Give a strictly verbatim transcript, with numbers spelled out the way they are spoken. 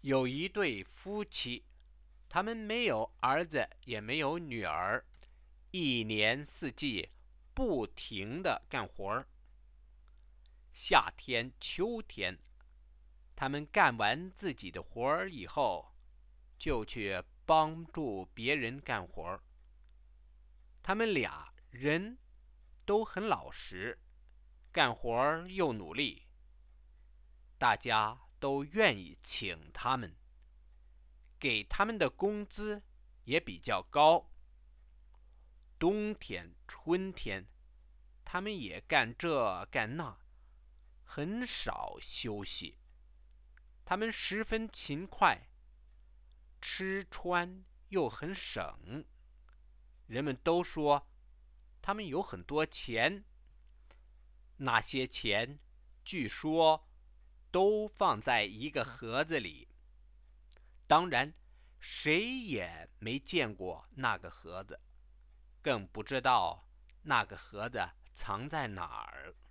有一对夫妻，他们没有儿子，也没有女儿，一年四季不停地干活儿。夏天、秋天，他们干完自己的活儿以后，就去帮助别人干活儿。他们俩人都很老实，干活儿又努力，大家都愿意请他们，给他们的工资也比较高。冬天、春天，他们也干这干那，很少休息。他们十分勤快，吃穿又很省。人们都说他们有很多钱，那些钱据说都放在一个盒子里。当然，谁也没见过那个盒子，更不知道那个盒子藏在哪儿。